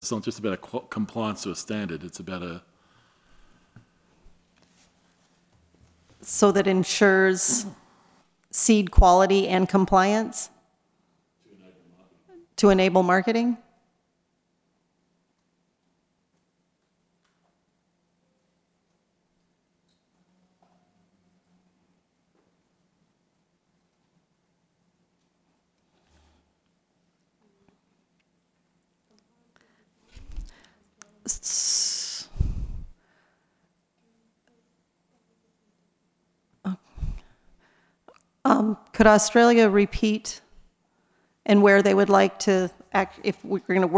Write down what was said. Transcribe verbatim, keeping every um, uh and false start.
It's not just about a qu- compliance to a standard, it's about a, So that ensures seed quality and compliance? To enable marketing? S- Um, could Australia repeat and where they would like to act, if we're going to work